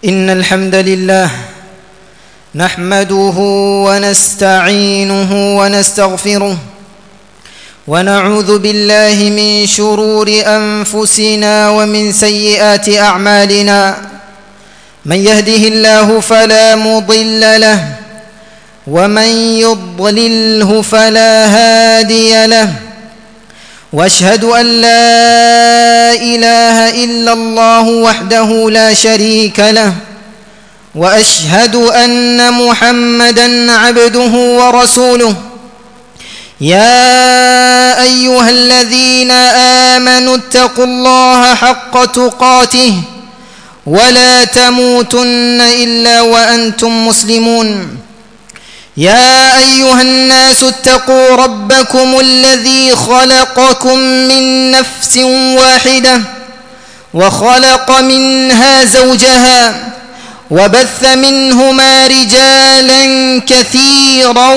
إن الحمد لله نحمده ونستعينه ونستغفره ونعوذ بالله من شرور أنفسنا ومن سيئات أعمالنا. من يهده الله فلا مضل له ومن يضلله فلا هادي له، واشهد أن لا إله إلا الله وحده لا شريك له، واشهد أن محمدا عبده ورسوله. يا أيها الذين آمنوا اتقوا الله حق تقاته ولا تموتن إلا وأنتم مسلمون. يا أيها الناس اتقوا ربكم الذي خلقكم من نفس واحدة وخلق منها زوجها وبث منهما رجالا كثيرا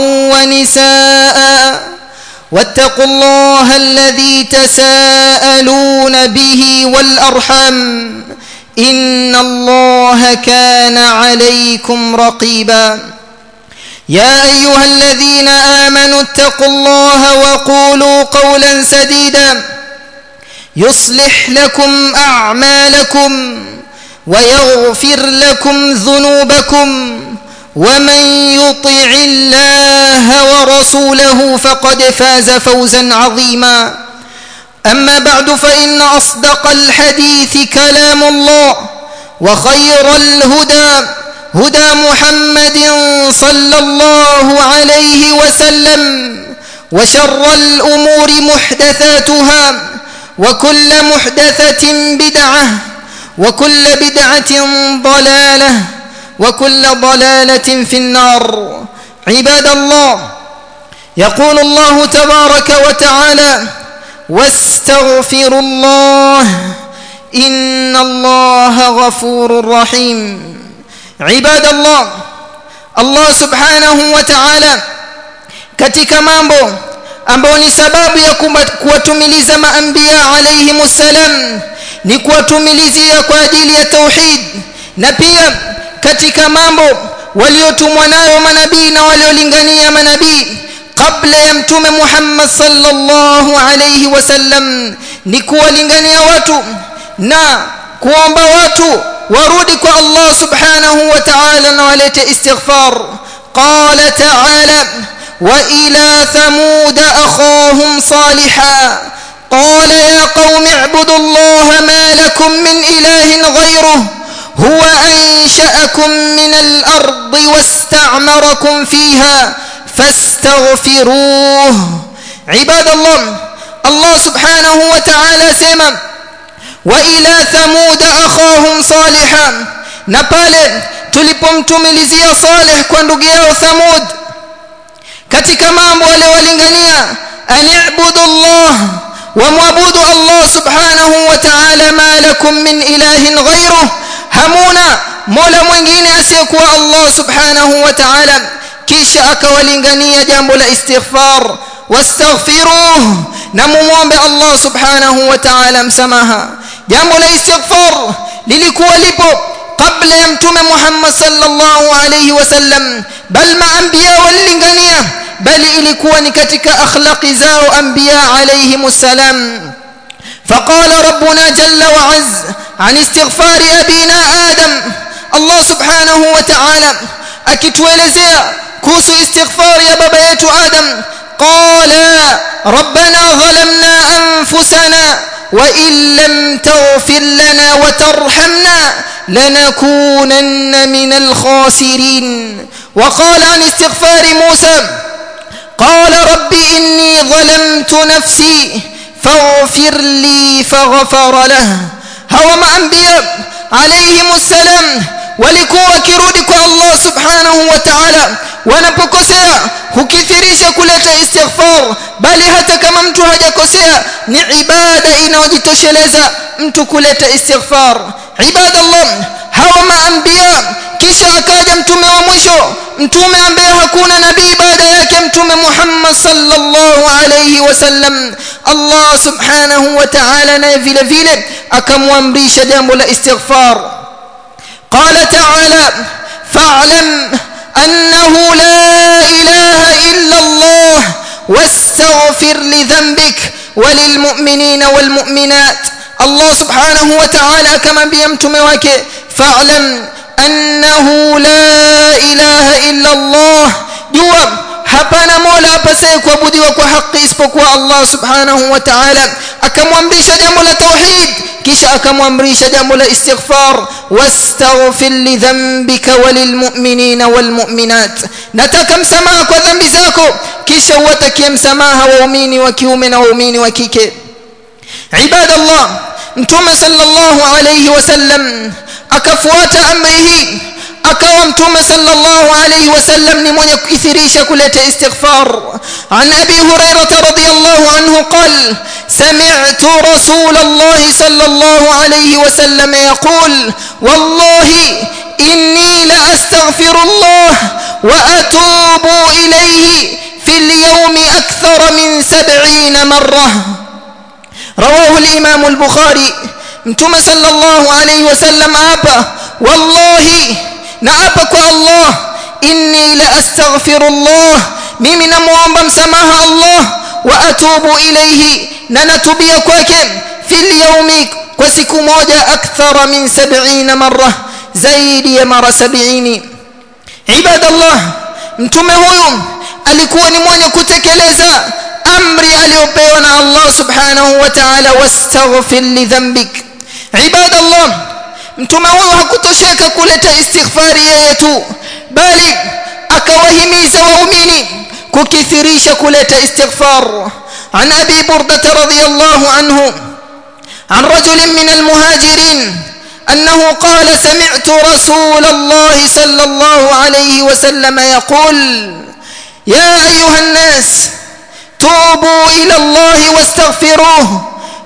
ونساء، واتقوا الله الذي تساءلون به والأرحام إن الله كان عليكم رقيبا. يا أيها الذين آمنوا اتقوا الله وقولوا قولا سديدا يصلح لكم أعمالكم ويغفر لكم ذنوبكم، ومن يطع الله ورسوله فقد فاز فوزا عظيما. أما بعد، فإن أصدق الحديث كلام الله، وخير الهدى هدى محمد صلى الله عليه وسلم، وشر الأمور محدثاتها، وكل محدثة بدعة، وكل بدعة ضلالة، وكل ضلالة في النار. عباد الله، يقول الله تبارك وتعالى: واستغفروا الله إن الله غفور رحيم. عباد الله، Allah subhanahu wa ta'ala katika mambo ambayo ni sababu ya kuwatumiliza maanbiya alayhimus salam ni kuwatumilizia kwa ajili ya tauhid, na pia katika mambo waliotumwa nayo manabii na waliolingania manabii kabla ya mtume Muhammad sallallahu alayhi wasallam ni kuwalingania watu na kuomba watu warudi kwa Allah subhanahu wa ta'ala na walete istighfar. Qala ta'ala: wa ila thamud akhahum salihan qala ya qaumi i'budu allaha ma lakum min ilahin ghayruhu huwa ansha'akum min al-ardi wasta'marakum fiha fastaghfiruhu. Ibadallah, Allah subhanahu wa ta'ala sema wa ila thamud akhahum salihan, na pale tulipomtumilizia Saleh kwa ndugu yao Thamud katika mambo waliowalingania ani'budu Allah wa muabudu Allah subhanahu wa ta'ala ma lakum min ilahin ghayruhu, hamuna mola mwingine asiyekuwa Allah subhanahu wa ta'ala. Kisha akawalingania jambo la istighfar, wastaghfiruhu, na muombe Allah subhanahu wa ta'ala msamaha. Jambo la istighfar lilikuwa lipo kabla ya mtume Muhammad sallallahu alayhi wasallam, bal maanbiya walingania, bali ilikuwa ni katika akhlaqi zao anbiya alayhimus salam. Faqala rabbuna jalla wa azza an istighfari abina adam, Allah subhanahu wa ta'ala akituelezea kuhusu istighfar ya baba yetu Adam, qala rabbana dhalamna anfusana وإن لم تغفر لنا وترحمنا لنكونن من الخاسرين. وقال عن استغفار موسى قال رب إني ظلمت نفسي فاغفر لي فغفر له. هو أنبياء عليهم السلام walikuwa wakirudi kwa Allah subhanahu wa ta'ala wanapokosea, hukithirisha kuleta istighfar, bali hata kama mtu hajakosea ni ibada inayojitosheleza mtu kuleta istighfar. Ibadallah, hawa maanbiya, kisha akaja mtume wa mwisho, mtume ambaye hakuna nabii baada yake, mtume Muhammad sallallahu alayhi wasallam. Allah subhanahu wa ta'ala naye vile vile akamwamrisha jambo la istighfar. قال تعالى: تعالى فاعلم أنه لا إله إلا الله واستغفر لذنبك وللمؤمنين والمؤمنات. الله سبحانه وتعالى كما بيمتم wake فاعلم أنه لا إله إلا الله, jua hapana mola apasaye kuabudiwa kwa haki isipokuwa Allah subhanahu wa ta'ala. Akamwamrisha jambo la tauhid, kisha akamwamrisha jambo la istighfar, wastaghfir li dhanbika walilmu'minina walmu'minat, nataka msamaha kwa dhambi zako kisha uwatakie msamaha waumini wa kiume na waumini wa kike. Ibadallah, Mtume sallallahu alayhi wasallam akafuata amri hii, akawa Mtume sallallahu alayhi wasallam ni mwenye kukithirisha kuleta istighfar. An Abi Hurairah radhiyallahu anhu qala sami'tu Rasulullah sallallahu alayhi wasallam yaqul wallahi inni la astaghfirullah wa atubu ilayhi fil yawmi akthara min 70 marrah. رواه الإمام البخاري. Mtume sallallahu alayhi wasallam apa wallahi, na apa kwa Allah, inni la astaghfirullah, mimi namuomba msamaha Allah, wa atubu ilayhi, na natubia kwake, fil yawmi, kwa siku moja, akthara min 70 marra, zaidi ya mara 70. Ibadallah, mtume huyu alikuwa ni mwenye kutekeleza amri aliyopewa na Allah subhanahu wa ta'ala, wastaghfir li dhanbik. Ibadallah, mtume huyu hakutosheka kuleta istighfari yeye tu, bali akawahimiza waumini kukithirisha kuleta istighfar. An Abi Burdah radhiyallahu anhu an rajulin min almuhajirin annahu qala sami'tu Rasulullah sallallahu alayhi wa sallam yaqul ya ayyuhan nas توبوا إلى الله واستغفروه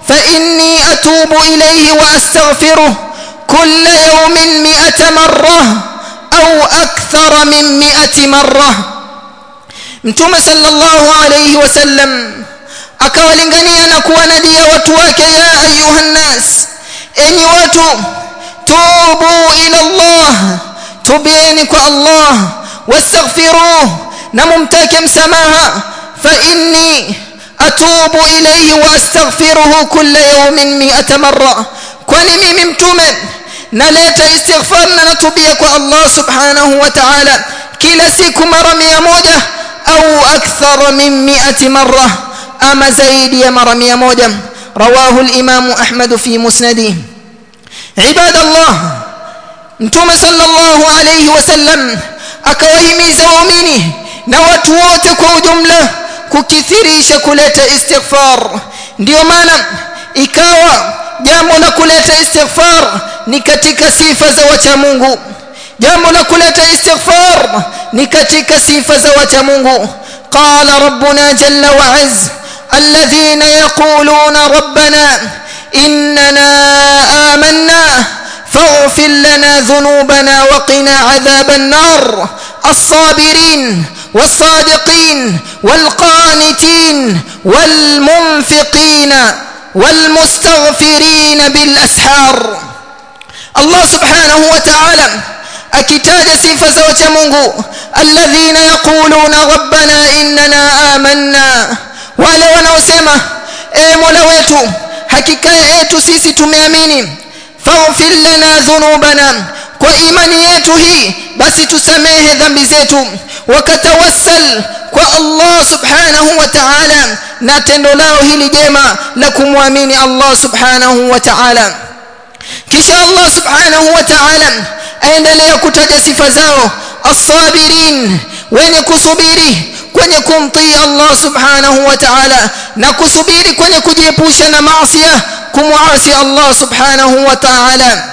فإني أتوب إليه وأستغفره كل يوم 100 مرة أو أكثر من 100 مرة. Mtume sallallahu alayhi wasallam akawalingania na kuwanadia watu wake, ya ayuhan nas, enyi watu, tubu ila Allah, tubieni kwa Allah, wastaghfiruh, na mumtake msamaha, فإني أتوب إليه وأستغفره كل يوم 100 مرة. kwani mimi mtume naleta istighfar na natubia kwa Allah subhanahu wa ta'ala kila siku mara 100 au akthar min 100 marra, ama zaidi ya mara 100. رواه الإمام أحمد في مسنده. عباد الله, mtume sallallahu alayhi wasallam akawahimiza waumini na watu wote kwa ujumla kukithirisha kuleta istighfar. Ndio maana ikawa jambo la kuleta istighfar ni katika sifa za wacha Mungu. Jambo la kuleta istighfar ni katika sifa za wacha Mungu. Qala rabbuna jalla wa azza alladhina yaquluna rabbana innana amanna faghfir lana dhunubana wa qina adhaban nar. الصابرين والصادقين والقانتين والمنفقين والمستغفرين بالأسحار. الله سبحانه وتعالى أكتاج صفة وجه Mungu الذين يقولون ربنا إننا آمنا, wale wanaosema Mola wetu hakika yetu sisi tumeamini, faghfir lana dhunubana, kwa imani yetu hii basi tusamehe dhambi zetu, wakatawassal kwa Allah subhanahu wa ta'ala na tendo lao hili jema la kumwamini Allah subhanahu wa ta'ala. Kisha Allah subhanahu wa ta'ala aendelea kutaja sifa zao, as-sabirin, wenye kusubiri kwenye kumtii Allah subhanahu wa ta'ala na kusubiri kwenye kujiepusha na maasi, kumuasi Allah subhanahu wa ta'ala.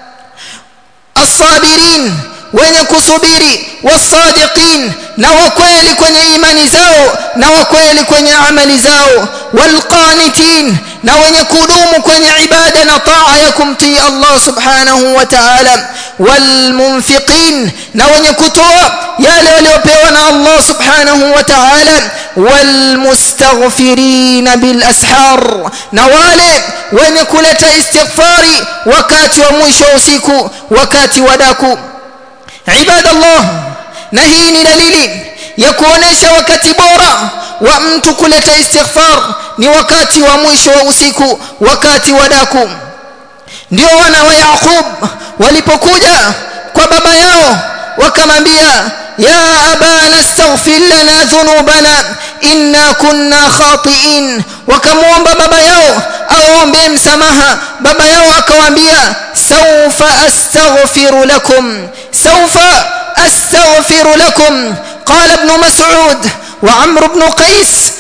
الصابرين, wenye kusubiri, wasadiqin, na wakweli kwenye imani zao na wakweli kwenye amali zao, walqanitin, na wenye kudumu kwenye ibada na taa ya kumtii Allah subhanahu wa ta'ala, walmunfiqin, na wenye kutoa yale waliopewa na Allah subhanahu wa ta'ala, walmustaghfirin bil ashar, na wale wenye kuleta istighfari wakati wa mwisho wa usiku, wakati wa daku. ibadallah, na hii ni dalili ya kuonesha wakati bora wa mtu kuleta istighfar ni wakati wa mwisho wa usiku, wakati wa daku. Ndio wana wa Yaqub walipokuja kwa baba yao wakamwambia, ya abana astaghfir lana dhunubana inna kunna khati'in, wakamuomba baba yao aombe msamaha. Baba yao akawaambia, sawfa astaghfiru lakum, sawfa astaghfiru lakum. قال ابن مسعود وعمرو بن قيس،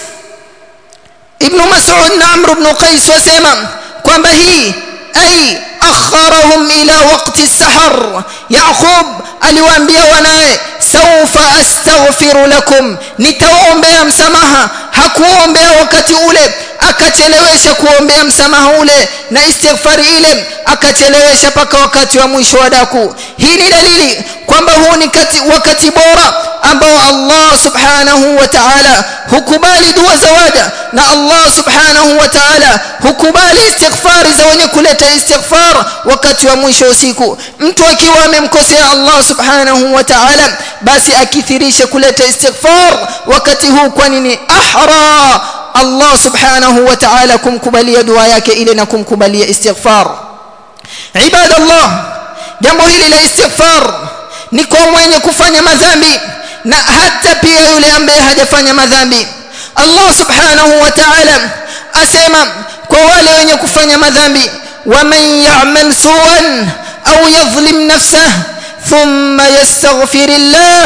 ابن مسعود وعمرو بن قيس وسلم kwamba hii ay akharahum ila waqti as-sahar. Yaqub aliwaambia wanae, sawfa astaghfiru lakum, nitaombea msamaha. Hakuombea wakati ule, akachelewesha kuombea msamaha ule na istighfari ile akachelewesha paka wakati wa mwisho wa daku. Hii ni dalili kwamba huu ni wakati bora ambao Allah subhanahu wa ta'ala hukubali dua za waja, na Allah subhanahu wa ta'ala hukubali istighfari za wenye kuleta istighfar wakati wa mwisho usiku. Mtu akiwa amemkosea Allah subhanahu wa ta'ala, basi akithirisha kuleta istighfar wakati huu, kwani ni ahra Allah subhanahu wa ta'ala kumkubalia dua yake ile na kumkubalia istighfar. Ibadallah, jambo hili la istighfar ni kwa mwenye kufanya madhambi na hata pia yule ambaye hajafanya madhambi. Allah subhanahu wa ta'ala asema kwa wale wenye kufanya madhambi, waman ya'mal su'an aw yadhlim nafsahu thumma yastaghfirillah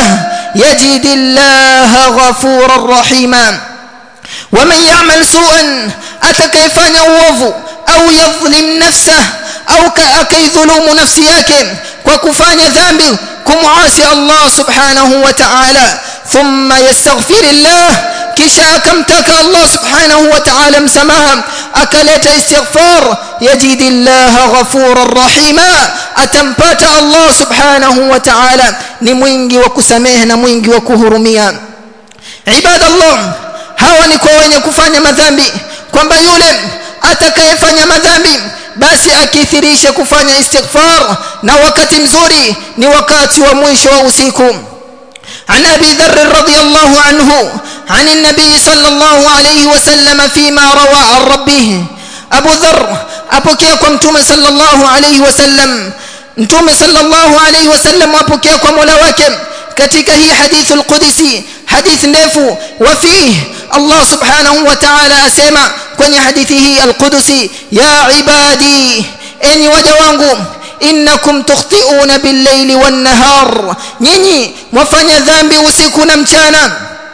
yajidillaha ghafurar rahima. waman ya'mal su'an, atakayefanya uovu, au yadhlim nafsahu, au akaidhulumu nafsi yake kwa kufanya dhambi, kumuasi Allah subhanahu wa ta'ala, thumma yastaghfirillah, kisha akamtaka Allah subhanahu wa ta'ala msamaha, akaleta istighfar, yajidillaha ghafurar rahima, atampata Allah subhanahu wa ta'ala ni mwingi wa kusamehe na mwingi wa kuhurumia. Ibadallah, hawa ni kwa wenye kufanya madhambi, kwamba yule atakayefanya madhambi basi akithirisha kufanya istighfar, na wakati mzuri ni wakati wa mwisho wa usiku. عن أبي ذر رضي الله عنه عن النبي صلى الله عليه وسلم فيما روى عن ربه. أبو ذر أبوكيكم توم صلى الله عليه وسلم، توم صلى الله عليه وسلم أبوكيكم ملواكم katika hii hadithul qudsi, hadith ndefu. Wafihi Allah subhanahu wa ta'ala asema kwenye hadithi hii al-qudsi, ya ibadi, enyi waja wangu, innakum tukhti'una bil-layli wan-nahar, nyinyi mwafanya dhambi usiku na mchana.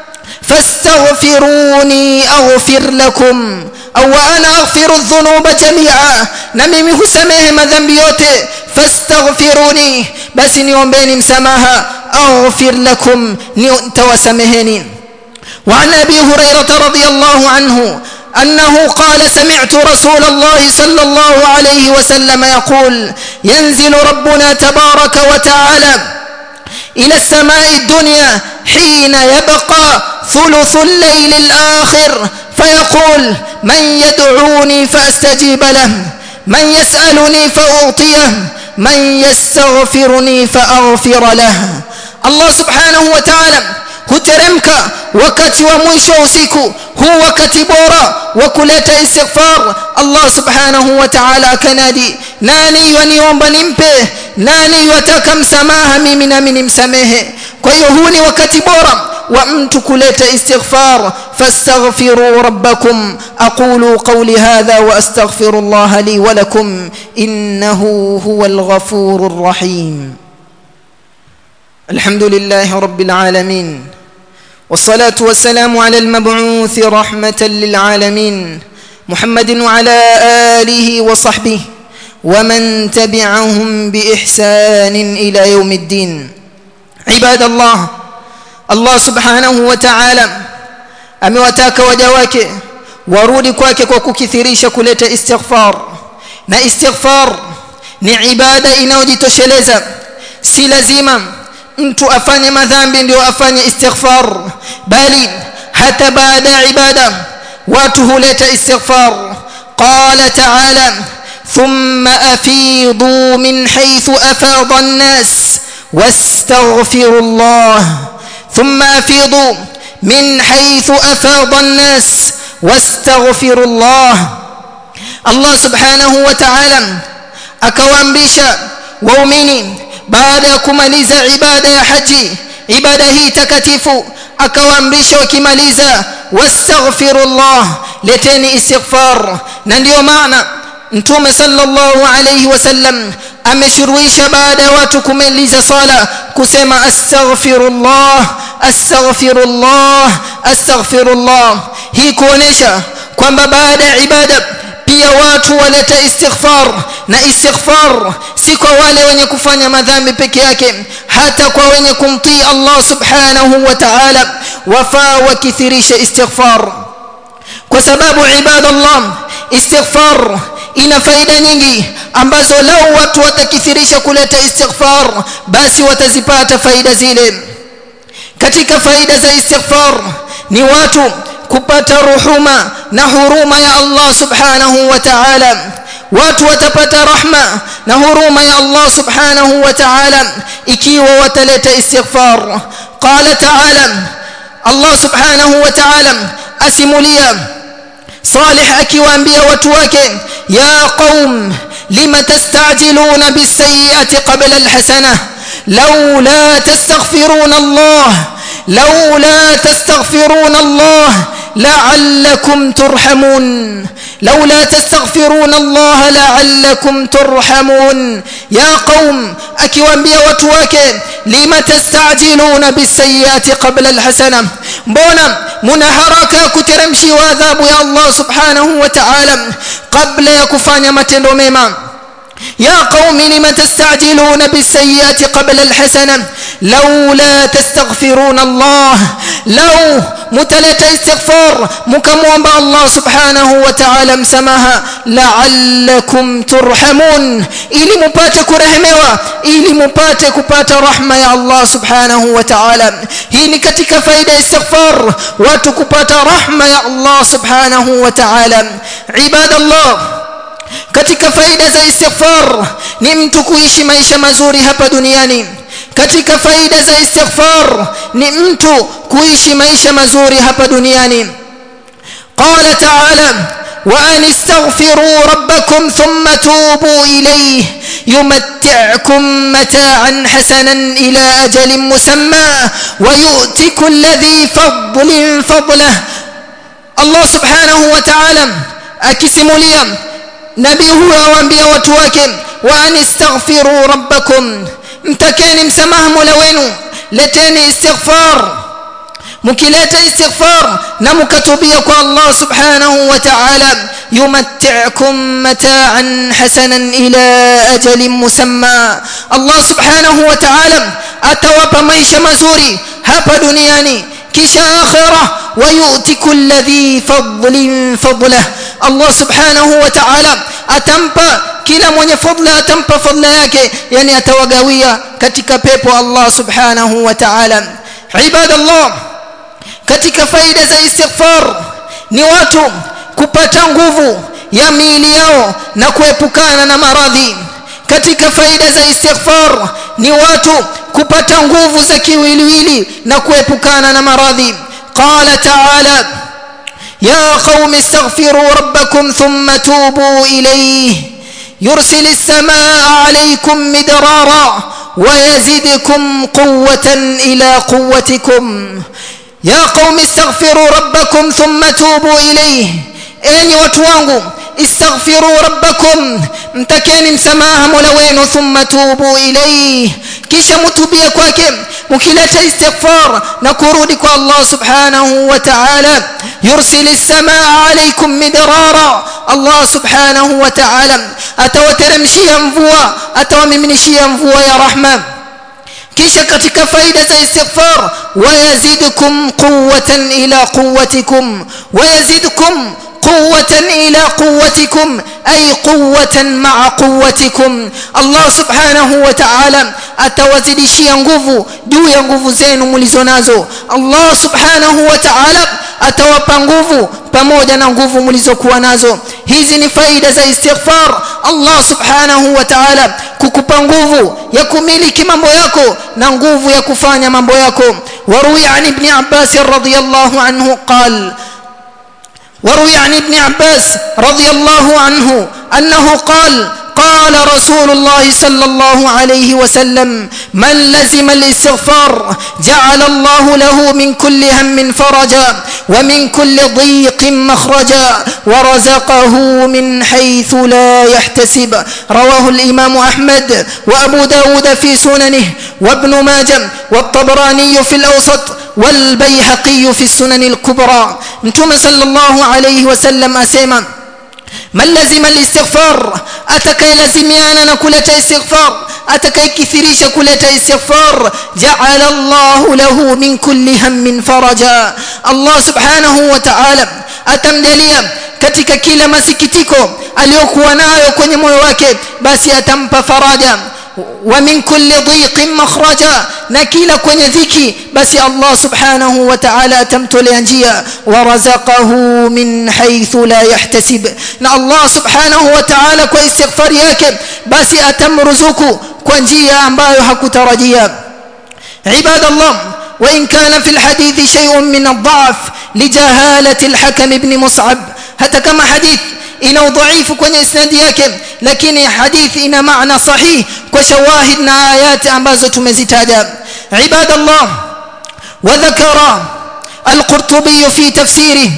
fastaghfiruni aghfir lakum, au ana aghfiru adh-dhunuba jami'a, na mimi husamehe madhambi yote. fastaghfiruni, basi niombeni msamaha, aghfir lakum, nitawasameheni. وعن أبي هريرة رضي الله عنه أنه قال سمعت رسول الله صلى الله عليه وسلم يقول ينزل ربنا تبارك وتعالى إلى السماء الدنيا حين يبقى ثلث الليل الآخر فيقول من يدعوني فأستجيب له، من يسألني فأعطيه، من يستغفرني فأغفر له. الله سبحانه وتعالى huteremka wakati wa mwisho usiku, huu wakati bora wa kuleta istighfar. Allah subhanahu wa ta'ala akanadi, nani waniomba nimpe, nani wataka msamaha mimi nami nimsamehe. Kwa hiyo huu ni wakati bora wa mtu kuleta istighfar. fastaghfiru rabbakum, aqulu qawli hadha wa astaghfirullah li wa lakum innahu huwal ghafurur rahim. alhamdulillahi rabbil alamin, والصلاة والسلام على المبعوث رحمة للعالمين محمد وعلى آله وصحبه ومن تبعهم بإحسان إلى يوم الدين. عباد الله، الله سبحانه وتعالى amewataka waja wake warudi kwake kwa kukithirisha kuleta istighfar, na istighfar ni ibada inayojitosheleza. Si lazima mtu afanye madhambi ndio afanye istighfar, bali hata baada ya ibada watu huleta istighfar. qala ta'ala thumma afidu min haythu afada an-nas واستغفروا الله ثم أفيضوا من حيث أفاض الناس واستغفروا الله. Allah subhanahu wa ta'ala akawaamrisha waumini baada ya kumaliza ibada ya haji, ibada hii takatifu, akawaamrisha wakimaliza wastaghfirullah, leteni istighfar. Na ndio maana Mtume sallallahu alayhi wasallam ameshuruisha baada ya watu kumaliza sala kusema astaghfirullah astaghfirullah astaghfirullah. Hii kuonesha kwamba baada ya ibada pia watu waleta istighfar, na istighfar si kwa wale wenye kufanya madhambi peke yake, hata kwa wenye kumtii Allah subhanahu wa ta'ala wafaa wakithirisha istighfar, kwa sababu ibadallah, istighfar ina faida nyingi ambazo lau watu watakithirisha kuleta istighfar basi watazipata faida zile. Katika faida za istighfar ni watu kupata ruhuma na huruma ya Allah subhanahu wa ta'ala. Watu watapata rahma na huruma ya Allah subhanahu wa ta'ala ikiwa wataleta istighfar. Qala ta'ala, Allah subhanahu wa ta'ala asimulia Salih akiwaambia watu wake, ya qaum lima tastajiluna bis-sayyi'ati qabla al-hasanah laula tastaghfiruna Allah laula tastaghfiruna Allah la'allakum turhamun لولا تستغفرون الله لعلكم ترحمون. يا قوم akiwaambia watu wake, lima tastajiluna bisayyiati qabla alhasana, mbona muna haraka kuteremshiwa adhabu ya Allah subhanahu wa ta'ala kabla ya kufanya matendo mema. يا قوم لما تستعجلون بالسيئات قبل الحسنة لولا تستغفرون الله لو متلت استغفار مكموم الله سبحانه وتعالى مسمها لعلكم ترحمون ili mupate kurehemewa, ili mupate kupata rahma ya Allah subhanahu wa ta'ala. Hii ni katika faida istighfar, watu kupata rahma ya Allah subhanahu wa ta'ala. Ibadallah, katika faida za istighfar ni mtu kuishi maisha mazuri hapa duniani. Katika faida za istighfar ni mtu kuishi maisha mazuri hapa duniani. Qala ta'ala, wa an istaghfiru rabbakum thumma tubu ilayhi yumatti'ukum mata'an hasanan ila ajalin musamma wa yu'ti kulli dhi fadlin fadlahu. Allah subhanahu wa ta'ala akisimulia nabii huyo awaambia watu wake, wa anistaghfiru rabbakum, mtakeni msamaha Mola wenu, leteni istighfar. Mkileta istighfar na mkatubia kwa Allah subhanahu wa ta'ala, yumatti'ukum mata'an hasanan ila ajalin musamma, Allah subhanahu wa ta'ala atawapa maisha mazuri hapa duniani, kisha akhirah wa yu'ti kulli dhi fadlin fadlahu. Allah subhanahu wa ta'ala atampa kila mwenye fadla, atampa fadla yake, yani atawagawia katika pepo Allah subhanahu wa ta'ala. Ibadallah, katika faida za istighfar ni watu kupata nguvu ya miili yao na kuepukana na maradhi. Katika faida za istighfar ni watu kupata nguvu za kiwiliwili na kuepukana na maradhi. Qala ta'ala, يا قوم استغفروا ربكم ثم توبوا إليه يرسل السماء عليكم مدرارا ويزدكم قوة إلى قوتكم. يا قوم استغفروا ربكم ثم توبوا إليه، أين وتوانغوا استغفروا ربكم، mtakeni msamaha Mola wenu, thumma tubu ilayhi, kisha mutubia kwake, mkileta istighfar na kurudi kwa Allah subhanahu wa ta'ala. yursilis samaa alaykum midrara, Allah subhanahu wa ta'ala atawateremshia mvua, atawamiminishia mvua ya rahma. kisha katika faida za istighfar, wayazidukum quwwatan ila quwwatikum, wayazidukum قوة إلى قوتكم أي قوة مع قوتكم. Allah subhanahu wa ta'ala atawazidishia nguvu juu ya nguvu zenu mlizonazo. Allah subhanahu wa ta'ala atawapa nguvu pamoja na nguvu mlizokuwa nazo. Hizi ni faida za istighfar. Allah subhanahu wa ta'ala kukupa nguvu ya kumiliki mambo yako na nguvu ya kufanya mambo yako. Waruwi an ibn Abbas radhiyallahu anhu qala وروي عن ابن عباس رضي الله عنه أنه قال رسول الله صلى الله عليه وسلم من لزم الاستغفار جعل الله له من كل هم فرجا ومن كل ضيق مخرجا ورزقه من حيث لا يحتسب. رواه الإمام أحمد وأبو داود في سننه وابن ماجه والطبراني في الأوسط والبيهقي في السنن الكبرى. متوم صلى الله عليه وسلم أسيما من لزم الاستغفار أتكي لزميانا نكولة استغفار أتكي كثيريش كولة استغفار جعل الله له من كل هم فرجا. الله سبحانه وتعالى atamjalia katika kila masikitiko aliyokuwa nayo kwenye moyo wake basi atampa faraja. Wa min kulli dhiqin makhraja, na kila kwenye dhiki basi Allah subhanahu wa ta'ala atamtolea njia. Wa razaqahu min haythu la yahtasib, na Allah subhanahu wa ta'ala kwa istighfar yake basi atamruzuku kwa njia ambayo hakutarajia. Ibadallah, وإن كان في الحديث شيء من الضعف لجهالة الحكم بن مصعب، حتى كما حديث إنه ضعيف kwenye isnadi yake, lakini hadithi ina maana sahih kwa shawahid na ayat ambazo tumezitaja. Ibadallah, وذكر القرطبي في تفسيره،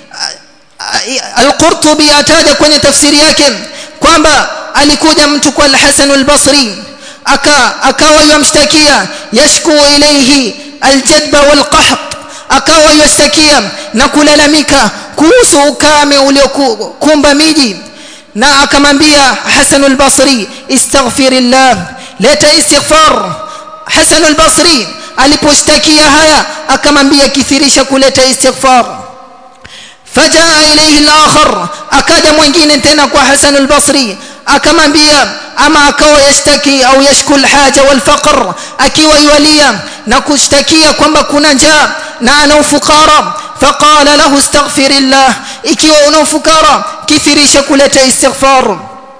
القرطبي ataja kwenye tafsiri yake kwamba alikuja mtu kwa al-Hasan al-Basri akawa yamshtakia yashku ilayhi aljadba walqahq, akawa yastakia na kulalamika kuhusu ukame uliokumba miji, na akamwambia Hasan al-Basri istaghfirillah, leta istighfar. Hasan al-Basri aliposhtakia haya akamwambia kithirisha kuleta istighfar. Fajaa ilayhi al-akhar, akaja mwingine tena kwa Hasan al-Basri akamwambia ama akawa yashtaki au yashku al-haja wal-faqr, akiwa yualia na kushtakia kwamba kuna njaa na ana ufukara. Faqala lahu astaghfirillah, ikiwa una ufukara kithirisha kuleta istighfar.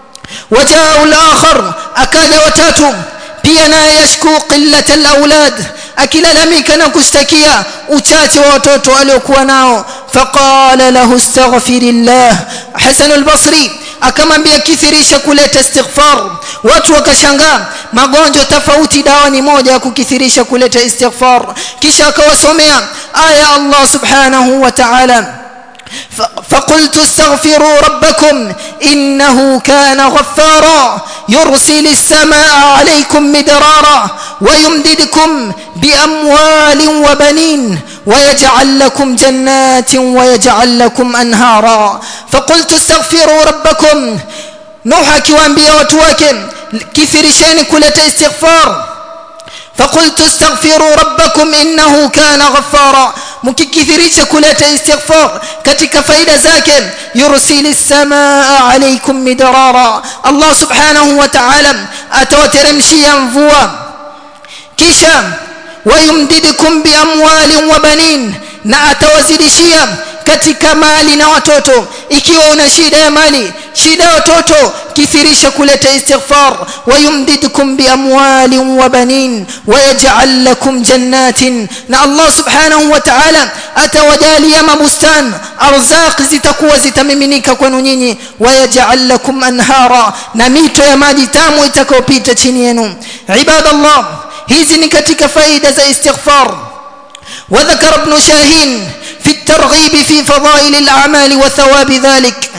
Wajaa al-akhar, akaja watatu pia naye yashku qillat al-awlad, akilalamika na kushtakia uchache wa watoto aliokuwa nao. Faqala lahu astaghfirillah, Hasan al-Basri akamwambia kithirisha kuleta istighfar. Watu wakashangaa, magonjwa tofauti dawa ni moja ya kukithirisha kuleta istighfar. Kisha akawasomea aya Allah subhanahu wa ta'ala, فقلت استغفروا ربكم إنه كان غفارا يرسل السماء عليكم مدرارا ويمددكم بأموال وبنين ويجعل لكم جنات ويجعل لكم أنهارا. فقلت استغفروا ربكم، نوح akiwaambia watu wake kithirisheni kuleta istighfar. فقلت استغفروا ربكم إنه كان غفارا، mkikithirisha kuleta istighfar katika faida zake yursilis samaa alaykum midrara, Allah subhanahu wa ta'ala atawateremshia mvua. Kisha wayumdidukum biamwalin wa banin, na atawazidishia katika mali na watoto. Ikiwa una shida ya mali, shida ya watoto, kithirisha kuleta istighfar. Wayumdidukum biamwalin wa banin wayaj'al lakum jannatin, na Allah subhanahu wa ta'ala atawajalia mabustan, arzaq zitakuwa zitamiminika kwenu nyinyi. Wayaj'al lakum anhara, na mito ya maji tamu itakayopita chini yenu. Ibadallah, hizi ni katika faida za istighfar. وذكر ابن شاهين في الترغيب في فضائل الأعمال وثواب ذلك.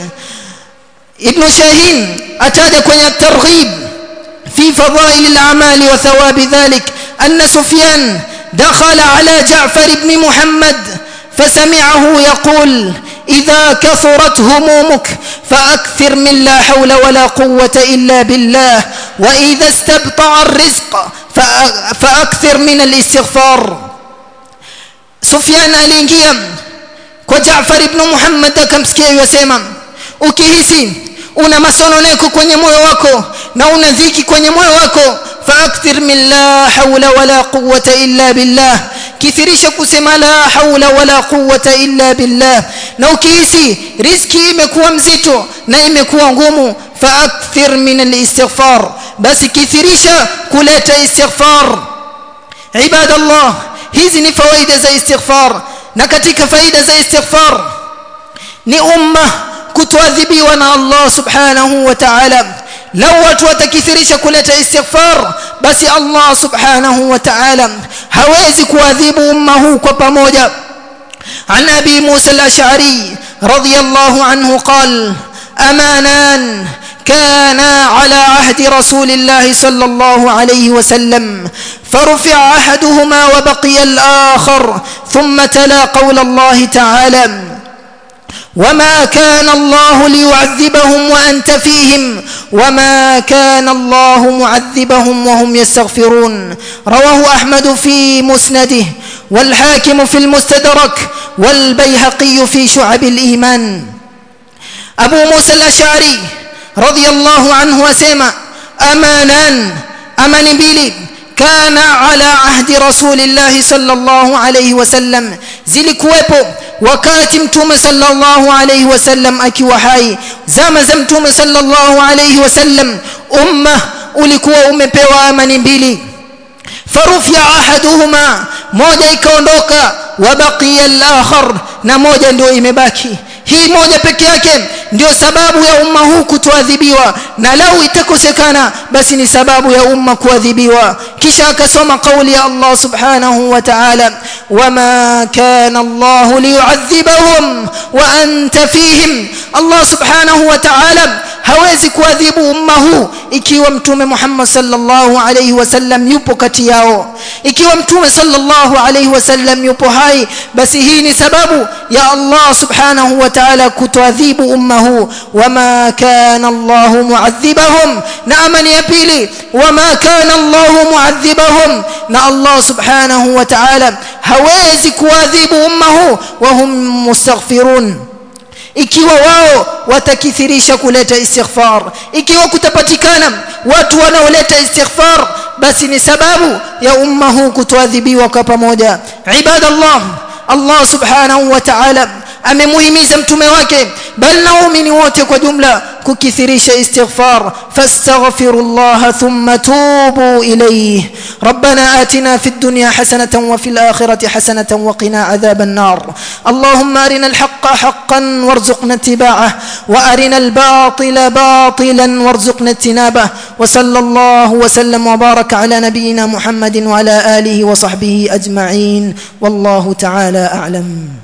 ابن شاهين أتاد كوني الترغيب في فضائل الأعمال وثواب ذلك أن سفيان دخل على جعفر بن محمد فسمعه يقول إذا كثرت همومك فأكثر من لا حول ولا قوة إلا بالله، وإذا استبطأ الرزق فأكثر من الاستغفار. Sufyan aliingia kwa Jaafar ibn Muhammad akamsikia yasema ukihisi una masononeko kwenye moyo wako na una dhiki kwenye moyo wako faakthir min la hawla wala quwwata illa billah kithirisha kusema la hawla wala quwwata illa billah na ukihisi riziki imekuwa mzito na imekuwa ngumu faakthir min al-istighfar basi kithirisha kuleta istighfar ibadallah hizi ni faida za istighfar na katika faida za istighfar ni umma kutoadhibiwa na Allah subhanahu wa ta'ala lau watu watakithirisha kuleta istighfar basi Allah subhanahu wa ta'ala hawezi kuadhibu umma huu kwa pamoja an Abi Musa al-Ash'ari radiyallahu anhu qala amanan كانا على عهد رسول الله صلى الله عليه وسلم فرفع أحدهما وبقي الآخر ثم تلا قول الله تعالى وما كان الله ليعذبهم وأنت فيهم وما كان الله معذبهم وهم يستغفرون رواه أحمد في مسنده والحاكم في المستدرك والبيهقي في شعب الإيمان أبو موسى الأشعري رضي الله عنه وسمع أمان بيلي كان على عهد رسول الله صلى الله عليه وسلم zilikuwepo wakati mtume sallallahu alayhi wasallam akiwa hai zama za mtume sallallahu alayhi wasallam umma ulikuwa umepewa amani mbili farufia ahaduhuma moja ikaondoka wabaqiya al-akhar na moja ndio imebaki hii moja peke yake ndio sababu ya umma huu kutoadhibiwa na lau itakosekana basi ni sababu ya umma kuadhibiwa kisha akasoma kauli ya Allah subhanahu wa ta'ala wama kana Allah liyu'adhibahum wa anta fihim Allah subhanahu wa ta'ala hawezi kuadhibu umma huu ikiwa mtume Muhammad sallallahu alayhi wasallam yupo kati yao ikiwa mtume sallallahu alayhi wasallam yupo hai basi hii ni sababu ya Allah subhanahu wa ta'ala kutoadhibu umma huu wama kana Allah mu'adhibahum na amani ya pili wama kana Allah mu'adhibahum na Allah subhanahu wa ta'ala hawezi kuadhibu umma huu wa hum mustaghfirun ikiwa wao watakithirisha kuleta istighfar ikiwa kutapatikana watu wanaoleta istighfar basi ni sababu ya umma huu kutoadhibiwa kwa pamoja ibadallah Allah subhanahu wa ta'ala amemuhimiza mtume wake bal naumini wote kwa jumla kukithirisha istighfar fastaghfirullah thumma tubu ilayhi rabbana atina fid dunya hasanatan wa fil akhirati hasanatan wa qina adhaban nar allahumma arina al haqqa haqqan warzuqna ittiba'ah wa arina al batila batilan warzuqna ijtinabah wa sallallahu wa sallam wa baraka ala nabiyyina muhammadin wa ala alihi wa sahbihi ajma'in wallahu ta'ala a'lam